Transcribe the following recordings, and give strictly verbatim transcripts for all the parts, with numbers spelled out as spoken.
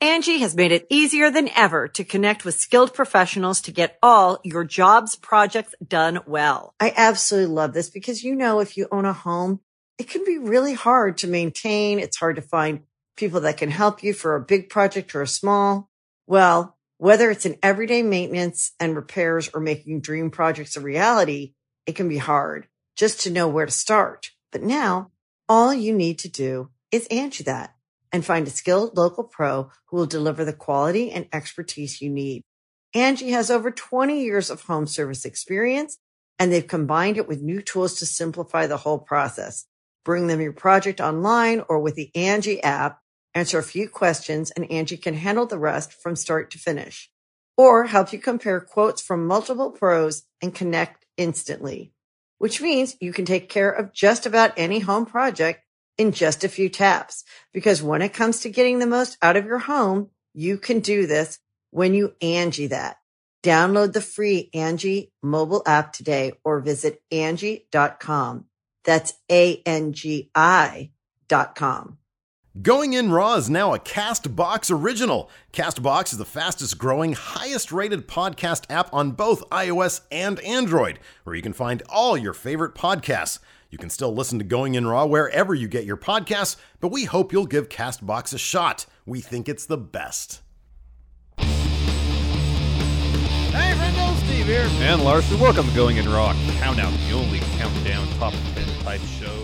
Angie has made it easier than ever to connect with skilled professionals to get all your jobs projects done well. I absolutely love this because, you know, if you own a home, it can be really hard to maintain. It's hard to find people that can help you for a big project or a small. Well, whether it's in everyday maintenance and repairs or making dream projects a reality, it can be hard just to know where to start. But now all you need to do is Angie that and find a skilled local pro who will deliver the quality and expertise you need. Angie has over twenty years of home service experience, and they've combined it with new tools to simplify the whole process. Bring them your project online or with the Angie app, answer a few questions, and Angie can handle the rest from start to finish. Or help you compare quotes from multiple pros and connect instantly, which means you can take care of just about any home project in just a few taps. Because when it comes to getting the most out of your home, you can do this when you Angie that. Download the free Angie mobile app today or visit Angie dot com. That's A N G I dot com. Going In Raw is now a CastBox original. CastBox is the fastest growing, highest rated podcast app on both iOS and Android, where you can find all your favorite podcasts. You can still listen to Going In Raw wherever you get your podcasts, but we hope you'll give CastBox a shot. We think it's the best. Hey, friendo, Steve here. And Larson, welcome to Going In Raw Countdown, the only countdown top ten type show.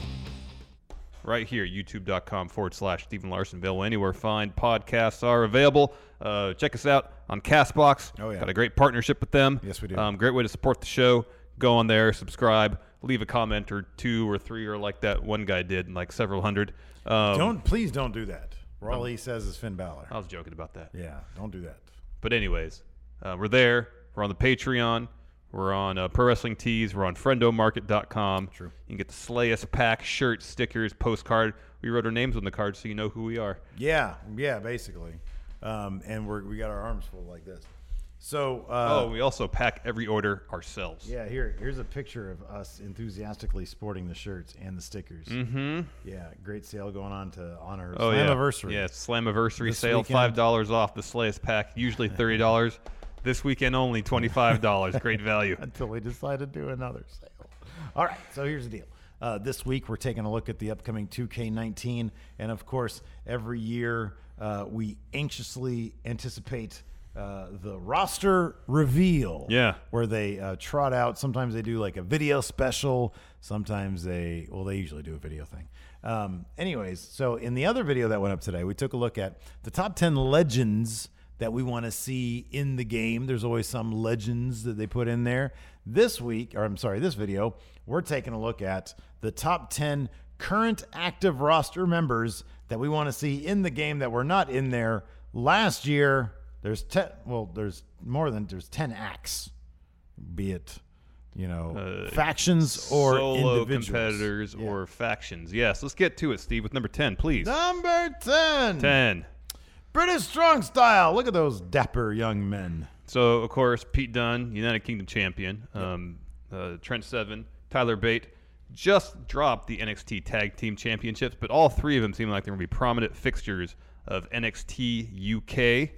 Right here, youtube.com forward slash Stephen Larson. Available anywhere fine podcasts are available. Uh, check us out on CastBox. Oh, yeah. Got a great partnership with them. Yes, we do. Um, great way to support the show. Go on there, subscribe, leave a comment or two or three, or like that one guy did, like several hundred. Um, don't please don't do that. Where all he says is Finn Balor. I was joking about that. Yeah, don't do that. But anyways, uh, we're there. We're on the Patreon. We're on uh, Pro Wrestling Tees. We're on friendo market dot com. True. You can get the Slay Us pack, shirts, stickers, postcard. We wrote our names on the card so you know who we are. Yeah, yeah, basically. Um, and we're we got our arms full like this. So. Uh, oh, we also pack every order ourselves. Yeah, here here's a picture of us enthusiastically sporting the shirts and the stickers. Mm-hmm. Yeah, great sale going on to honor oh, Slammiversary. Yeah, yeah Slammiversary This sale, weekend. five dollars off the Slay Us pack, usually thirty dollars. This weekend only twenty-five dollars. Great value. Until we decide to do another sale. All right, so here's the deal. Uh, this week, we're taking a look at the upcoming two K nineteen. And, of course, every year uh, we anxiously anticipate uh, the roster reveal. Yeah. Where they uh, trot out. Sometimes they do like a video special. Sometimes they, well, they usually do a video thing. Um, anyways, so in the other video that went up today, we took a look at the top ten legends that we want to see in the game. There's always some legends that they put in there. This week, or I'm sorry, this video, we're taking a look at the top ten current active roster members that we want to see in the game that were not in there last year. There's ten, well, there's more than, there's ten acts, be it, you know, Uh, factions or solo individuals. competitors Yeah. or factions. Yes, let's get to it, Steve, with number ten, please. Number ten. ten. British Strong Style. Look at those dapper young men. So, of course, Pete Dunne, United Kingdom champion. Um, uh, Trent Seven, Tyler Bate just dropped the N X T Tag Team Championships, but all three of them seem like they're going to be prominent fixtures of N X T U K.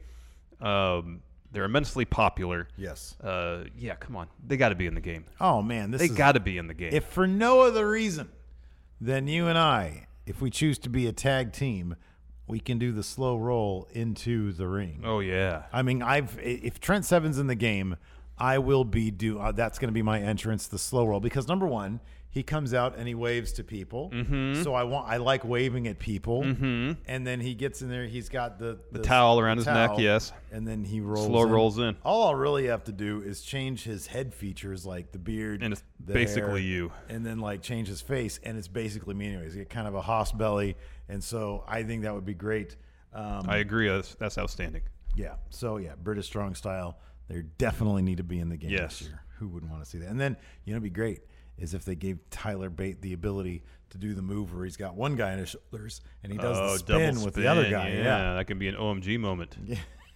Um, they're immensely popular. Yes. Uh, yeah, come on. They got to be in the game. Oh, man. This They is, got to be in the game. if for no other reason than you and I, if we choose to be a tag team, we can do the slow roll into the ring. oh, yeah. I mean, I've if Trent Seven's in the game, I will be do. Uh, that's going to be my entrance, the slow roll, because number one, he comes out and he waves to people. Mm-hmm. So I want, I like waving at people. Mm-hmm. And then he gets in there. He's got the The towel around his neck, towel, yes. And then he rolls. Slow in. rolls in. All I'll really have to do is change his head features, like the beard, And it's the basically hair, you. and then like change his face, and it's basically me anyways. You get kind of a hoss belly, and so I think that would be great. Um, I agree. That's, that's outstanding. yeah. So yeah, British Strong Style. They definitely need to be in the game Yes. this year. Who wouldn't want to see that? And then you know, it'd be great is if they gave Tyler Bate the ability to do the move where he's got one guy on his shoulders and he does oh, the spin double with spin. the other guy. Yeah, Yeah. that can be an O M G moment. Yeah.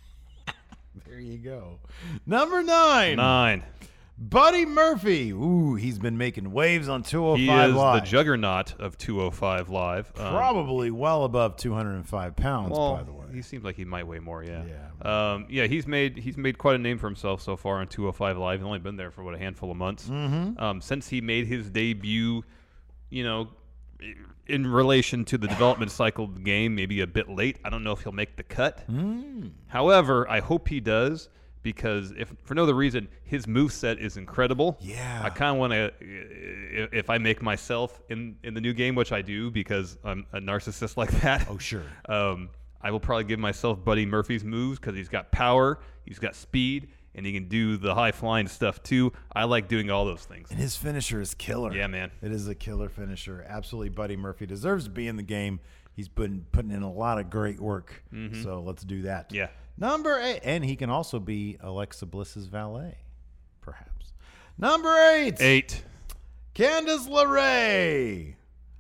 There you go. Number nine. Nine. Buddy Murphy. Ooh, he's been making waves on two oh He five is Live. the juggernaut of two oh five Live. Um, Probably well above two hundred five pounds, well, by the way. he seems like he might weigh more. Yeah. Yeah. Um, yeah. He's made he's made quite a name for himself so far on two oh five Live. He's only been there for what a handful of months. Mm-hmm. Um, since he made his debut, you know, in relation to the development cycle of the game, maybe a bit late. I don't know if he'll make the cut. Mm. However, I hope he does. Because if for no other reason, his moveset is incredible. Yeah. I kind of want to, if I make myself in, in the new game, which I do because I'm a narcissist like that. Oh, sure. Um, I will probably give myself Buddy Murphy's moves because he's got power, he's got speed, and he can do the high flying stuff too. I like doing all those things. And his finisher is killer. Yeah, man. It is a killer finisher. Absolutely, Buddy Murphy deserves to be in the game. He's been putting in a lot of great work. Mm-hmm. So let's do that. Yeah. Number eight. And he can also be Alexa Bliss's valet, perhaps. Number eight. Eight. Candice LeRae.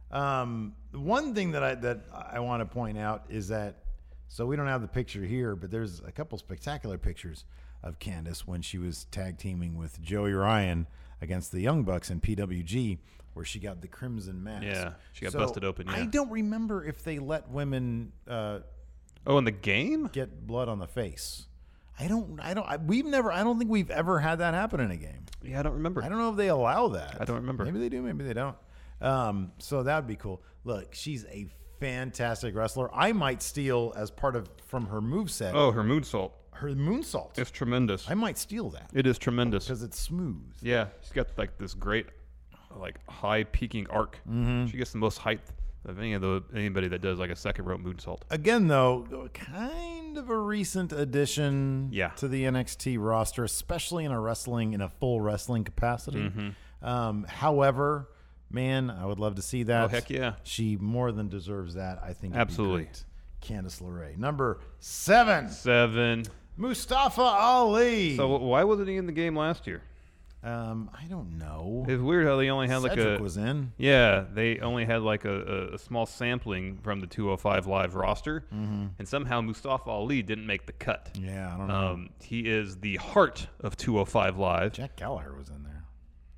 Um, one thing that I that I want to point out is that, so we don't have the picture here, but there's a couple spectacular pictures of Candice when she was tag teaming with Joey Ryan against the Young Bucks in P W G, where she got the crimson mask. Yeah, she got So busted open. Yeah. I don't remember if they let women uh, Oh, in the game? get blood on the face. I don't. I don't. I, we've never. I don't think we've ever had that happen in a game. Yeah, I don't remember. I don't know if they allow that. I don't remember. Maybe they do. Maybe they don't. Um, so that would be cool. Look, she's a fantastic wrestler. I might steal as part of from her moveset. Oh, her moonsault. Her moonsault. It's tremendous. I might steal that It is tremendous. because it's smooth. Yeah, she's got like this great, like high peaking arc. Mm-hmm. She gets the most height of any of the anybody that does like a second rope moonsault. Again, though, kind of a recent addition Yeah. to the N X T roster, especially in a wrestling in a full wrestling capacity. Mm-hmm. Um, however, man, I would love to see that. Oh, heck yeah. She more than deserves that. I think it'd be Absolutely. great. Candice LeRae. Number seven, Seven. Mustafa Ali. So why wasn't he in the game last year? um, I don't know. It's weird how they only had like Cedric a was in. yeah they only had like a, a, a small sampling from the two oh five Live roster, Mm-hmm. and somehow Mustafa Ali didn't make the cut. Yeah, I don't know. Um, he is the heart of two oh five Live. Jack Gallagher was in there.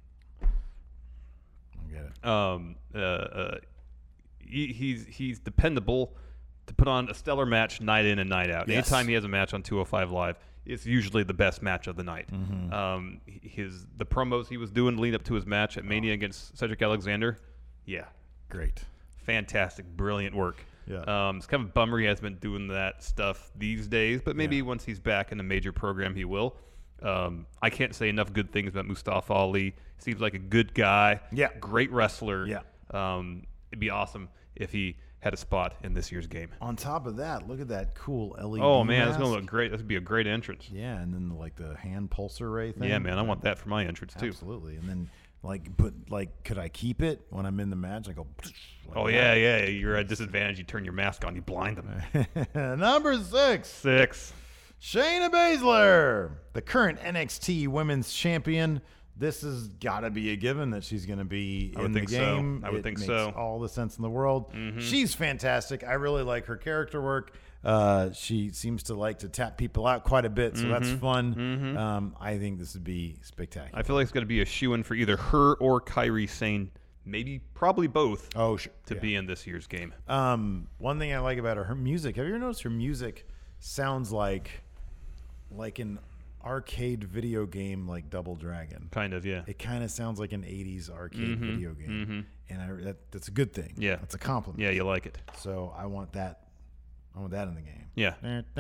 I get it. Um, uh, uh, he, he's he's dependable to put on a stellar match night in and night out. Yes. Anytime he has a match on two oh five Live, it's usually the best match of the night. Mm-hmm. Um, his the promos he was doing leading up to his match at Mania against Cedric Alexander, yeah, Great. fantastic, brilliant work. Yeah. Um, it's kind of a bummer he hasn't been doing that stuff these days, but maybe Yeah. once he's back in a major program, he will. Um, I can't say enough good things about Mustafa Ali. Seems like a good guy. Yeah. Great wrestler. Yeah. Um, it'd be awesome if he had a spot in this year's game. On top of that, look at that cool L E D Oh man, that's mask. gonna look great. That's gonna be a great entrance. Yeah, and then like the hand pulsar ray thing. Yeah, man, I want that for my entrance too. Absolutely. And then like put like could I keep it when I'm in the match? I go like Oh yeah, yeah. You're at a disadvantage. You turn your mask on. You blind them. that. Number six, Six. Shayna Baszler, the current N X T Women's Champion. This has got to be a given that she's going to be I would in the think so. game. I would It think makes so. all the sense in the world. Mm-hmm. She's fantastic. I really like her character work. Uh, she seems to like to tap people out quite a bit, so that's fun. Um, I think this would be spectacular. Mm-hmm. I feel like it's gonna be a shoo-in for either her or Kairi Sane, maybe probably both, oh, sure. to Yeah. be in this year's game. Um, one thing I like about her, her music. Have you ever noticed her music sounds like like an arcade video game like Double Dragon? Kind of, yeah. It kind of sounds like an eighties arcade Mhm, video game, mhm. and I, that, that's a good thing. Yeah. that's a compliment. Yeah, you like it. So I want that. I want that in the game. Yeah.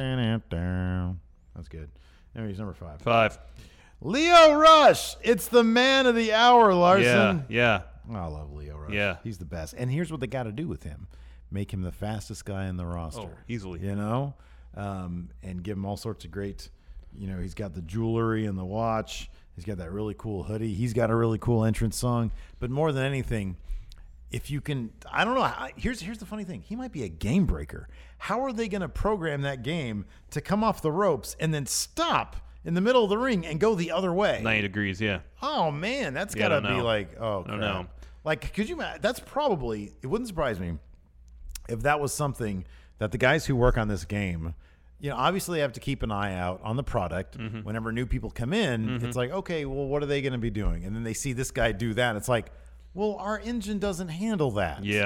That's good. Anyways, number five. Five. Leo Rush. It's the man of the hour, Larson. Yeah, Oh, I love Leo Rush. Yeah. He's the best. And here's what they got to do with him: make him the fastest guy in the roster. Oh, easily. You know, um, and give him all sorts of great. You know, he's got the jewelry and the watch. He's got that really cool hoodie. He's got a really cool entrance song. But more than anything, if you can, I don't know. I- Here's here's the funny thing. He might be a game breaker. How are they going to program that game to come off the ropes and then stop in the middle of the ring and go the other way? ninety degrees, yeah. Oh man, that's Yeah, I gotta don't be know. like, oh, I don't crap. know. Like, could you? ma- That's probably. It wouldn't surprise me if that was something that the guys who work on this game, you know, obviously have to keep an eye out on the product. Mm-hmm. Whenever new people come in, it's like, okay, well, what are they going to be doing? And then they see this guy do that. And it's like, well, our engine doesn't handle that. Yeah.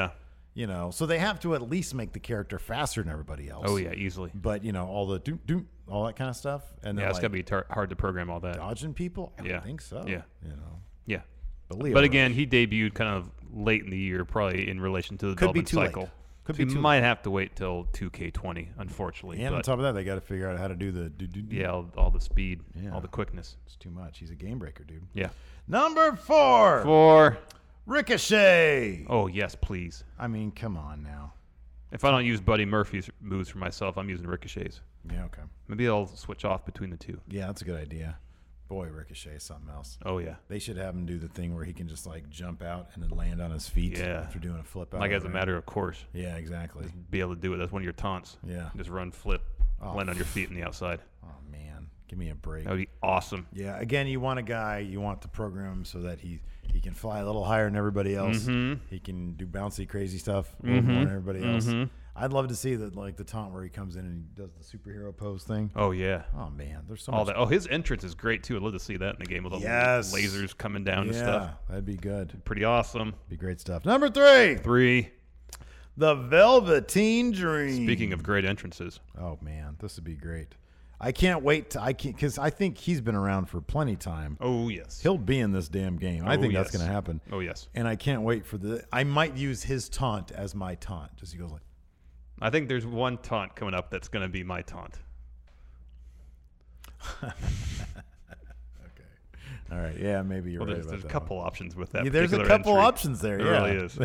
You know, so they have to at least make the character faster than everybody else. Oh yeah, easily. But you know, all the doom doom, all that kind of stuff, and Yeah, then it's like gotta be tar- hard to program all that. dodging people. I Yeah. don't think so. Yeah. You know, Yeah. but Leo. But again, he debuted kind of late in the year, probably in relation to the Could be development too late. cycle. Could so be you too might have to wait till two K twenty, unfortunately. and on but top of that, they got to figure out how to do the do, do, do. yeah, all, all the speed, Yeah. all the quickness. It's too much. He's a game breaker, dude. Yeah. Number four, For Ricochet. oh yes, please. I mean, come on now. If I don't use Buddy Murphy's moves for myself, I'm using Ricochet's. Yeah, okay. Maybe I'll switch off between the two. Yeah, that's a good idea. Boy, Ricochet is something else. Oh yeah. They should have him do the thing where he can just like jump out and then land on his feet Yeah. after doing a flip out. Like of as the a ring. matter of course, Yeah, exactly. be able to do it. That's one of your taunts. Yeah. Just run, flip, Oh. land on your feet on the outside. Oh man, give me a break. That would be awesome. Yeah, again, you want a guy, you want to program him so that he he can fly a little higher than everybody else. Mhm. He can do bouncy, crazy stuff a little more than everybody else. Mhm. I'd love to see that, like the taunt where he comes in and he does the superhero pose thing. Oh yeah. Oh man, there's so All much. that. Oh, his entrance is great too. I'd love to see that in the game with all Yes. the lasers coming down yeah, and stuff. that'd be good. Pretty awesome. Be great stuff. Number three, Three. the Velveteen Dream. Speaking of great entrances, Oh man, this would be great. I can't wait to I can't because I think he's been around for plenty time. oh yes, He'll be in this damn game. I Oh, think that's yes. going to happen. oh yes. And I can't wait for the. I might use his taunt as my taunt. Just he goes like, I think there's one taunt coming up that's going to be my taunt. okay, all right, yeah, maybe you're Well, right there's, about there's a that couple one. options with that. Yeah, there's a particular couple entry. options there. There yeah, really is.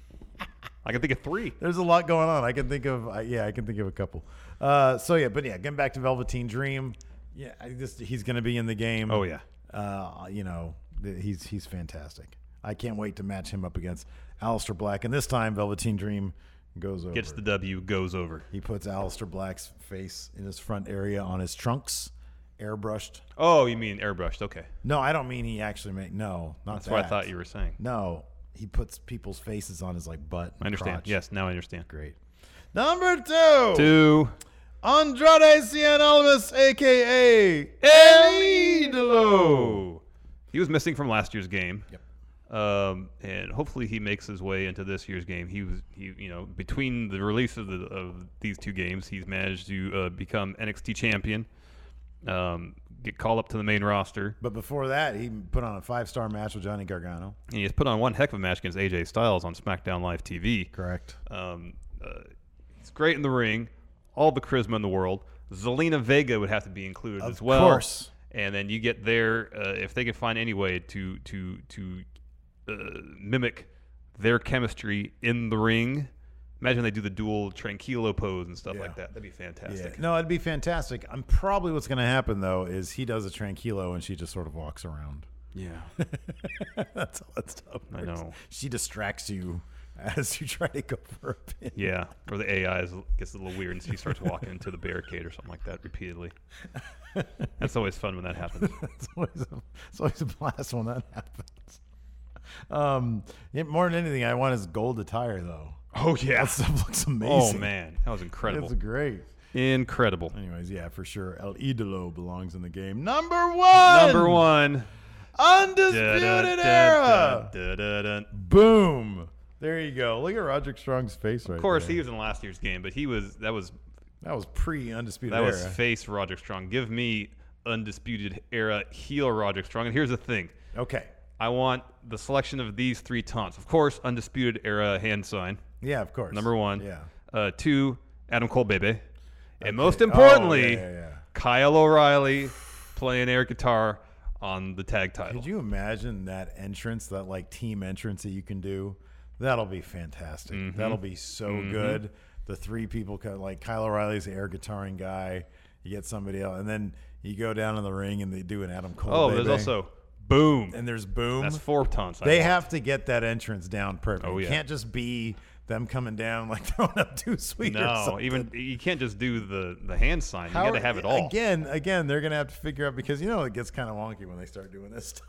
I can think of three. There's a lot going on. I can think of. Uh, yeah, I can think of a couple. Uh, so yeah, but yeah, getting back to Velveteen Dream. Yeah, I just he's going to be in the game. Oh yeah. Uh, you know, th- he's he's fantastic. I can't wait to match him up against Aleister Black. And this time, Velveteen Dream goes over. Gets the W, goes over. He puts Aleister Black's face in his front area on his trunks, airbrushed. Oh, you mean airbrushed? Okay. No, I don't mean he actually made. No, not That's that. what I thought you were saying. No, he puts people's faces on his like butt. And I understand. crotch. Yes, now I understand. Great. Number two. Two. Andrade Cien Almas, a k a. El Idolo. He was missing from last year's game. Yep. Um, and hopefully he makes his way into this year's game. He was, he, you know, between the release of the of these two games, he's managed to uh, become N X T champion, um, get called up to the main roster, But before that, he put on a five-star match with Johnny Gargano. and he has put on one heck of a match against A J Styles on SmackDown Live T V. Correct. Um, uh, he's great in the ring, all the charisma in the world. Zelina Vega would have to be included Of as well. course. And then you get there uh, if they can find any way to to to uh, mimic their chemistry in the ring. Imagine they do the dual tranquilo pose and stuff Yeah. like that. That'd be Yeah. fantastic. No, it'd be fantastic. I'm probably what's going to happen though is he does a tranquilo and she just sort of walks around. Yeah, That's all that stuff. I works. know. She distracts you as you try to go for a pin. yeah. Or the A I is, gets a little weird and she starts walking into the barricade or something like that repeatedly. That's always fun when that happens. it's, always a, it's always a blast when that happens. Um, yeah, more than anything, I want his gold attire though. Oh yeah. That stuff looks Oh amazing. man, that was incredible. It's great. Incredible. Anyways, yeah, for sure. El Idolo belongs in the game. Number one. Number one. Undisputed Era. Of Boom. There you go. Look at Roderick Strong's face right Of course, there. he was in last year's game, but he was that was That was pre-Undisputed that Era. was face Roderick Strong. Give me Undisputed Era heel Roderick Strong. And here's the thing: okay. I want the selection of these three taunts. Of course, Undisputed Era hand sign. Yeah, of course. Number one. Yeah. Uh, two, Adam Cole, baby. And Okay. most Oh, importantly, yeah, yeah, yeah. Kyle O'Reilly playing air guitar on the tag title. Could you imagine that entrance, that like team entrance that you can do? That'll be fantastic. Mm-hmm. That'll be so good. The three people, co- like Kyle O'Reilly's the air guitaring guy. You get somebody else, and then you go down in the ring and they do an Adam Cole. oh, baby. there's also Boom. and there's Boom. That's four taunts. I They want. have to get that entrance down perfect. Oh, It yeah. can't just be them coming down like throwing up too sweet. or No, something. even you can't just do the the hand sign. You How- got to have it all. Again, again, they're gonna have to figure out because you know it gets kind of wonky when they start doing this stuff.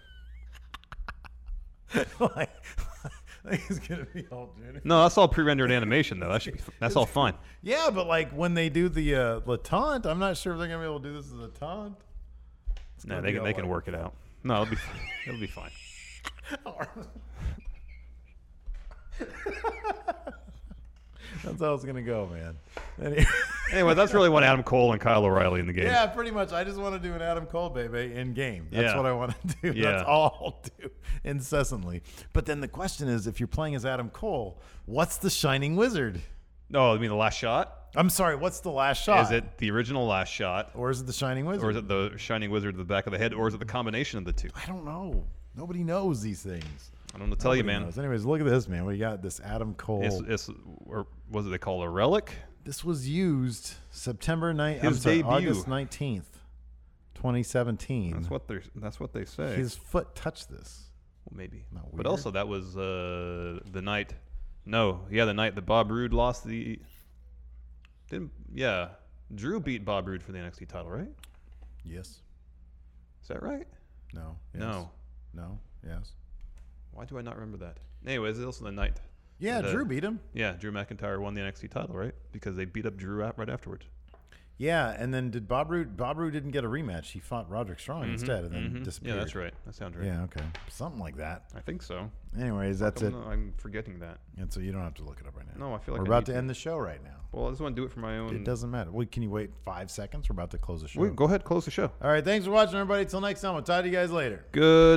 like, like it's gonna be all Junior. No, that's all pre-rendered animation though. That should be. That's all fine. Yeah, but like when they do the uh, the taunt, I'm not sure if they're gonna be able to do this as a taunt. It's No, gonna they be can all they can like- work it out. No, it'll be it'll be fine. That's how it's going to go, man. Anyway. Anyway, that's really one Adam Cole and Kyle O'Reilly in the game. Yeah, pretty much. I just want to do an Adam Cole, baby, in game. That's Yeah. what I want to do. Yeah. That's all I'll do incessantly. But then the question is, if you're playing as Adam Cole, what's the Shining Wizard? No, I mean the last shot. I'm sorry, what's the last shot? Is it the original last shot, Or is it the Shining Wizard? or is it the Shining Wizard to the back of the head, or is it the combination of the two? I don't know. Nobody knows these things. I don't know to tell you, Nobody man. knows. Anyways, look at this, man. We got this Adam Cole. It's, it's or was it they call it a relic? This was used September ninth. His I'm sorry, debut. August nineteenth, twenty seventeen. That's what they that's what they say. His foot touched this. Well, maybe. Not But weird. also that was uh, the night. No, yeah, the night that Bob Roode lost the. Didn't yeah, Drew beat Bob Roode for the N X T title, right? Yes. Is that right? No. Yes. No. No. Yes. Why do I not remember that? Anyways, it's also the night. Yeah, that, uh, Drew beat him. Yeah, Drew McIntyre won the N X T title, right? Because they beat up Drew out right afterwards. Yeah, and then did Bob Roode? Bob Roode didn't get a rematch. He fought Roderick Strong instead, and then Mhm. disappeared. Yeah, that's right. That sounds right. Yeah. Okay. Something like that. I think so. Anyways, that's I'm, it. not- I'm forgetting that. And so you don't have to look it up right now. No, I feel like we're I about need to to. end the show right now. Well, I just want to do it for my own. It doesn't matter. Well, can you wait five seconds? We're about to close the show. Wait, go ahead, close the show. All right. Thanks for watching, everybody. Till next time. We'll talk to you guys later.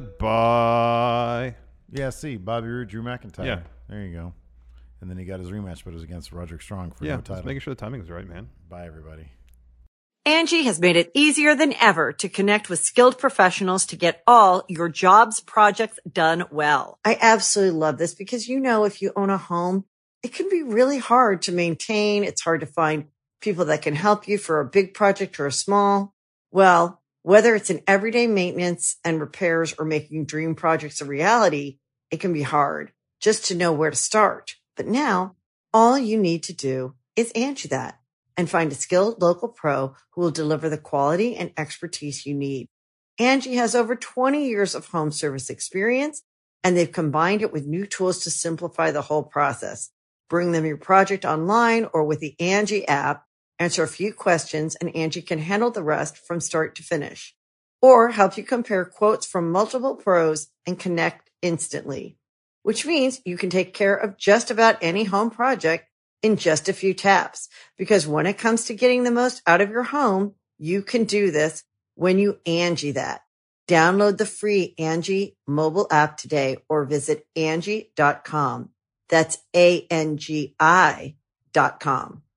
Goodbye. Yeah. See, Bobby Roode, Drew McIntyre. Yeah. There you go. And then he got his rematch, but it was against Roderick Strong for Yeah, no title. just making sure the timing is right, man. Bye, everybody. Angie has made it easier than ever to connect with skilled professionals to get all your jobs projects done well. I absolutely love this because, you know, if you own a home, it can be really hard to maintain. It's hard to find people that can help you for a big project or a small. Well, whether it's in everyday maintenance and repairs or making dream projects a reality, it can be hard just to know where to start. But now all you need to do is Angie that and find a skilled local pro who will deliver the quality and expertise you need. Angie has over twenty years of home service experience, and they've combined it with new tools to simplify the whole process. Bring them your project online or with the Angie app, answer a few questions, and Angie can handle the rest from start to finish. Or help you compare quotes from multiple pros and connect instantly, which means you can take care of just about any home project in just a few taps. Because when it comes to getting the most out of your home, you can do this when you Angie that. Download the free Angie mobile app today or visit Angie dot com. That's A N G I dot com.